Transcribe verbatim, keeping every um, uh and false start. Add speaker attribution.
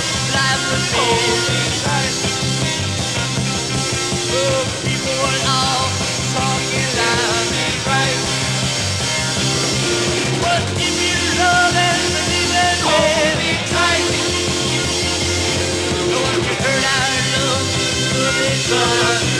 Speaker 1: life would be. Oh, people were all talking loud and right. But if you love and believe in hold me tight. No one can hurt our love, love is gone.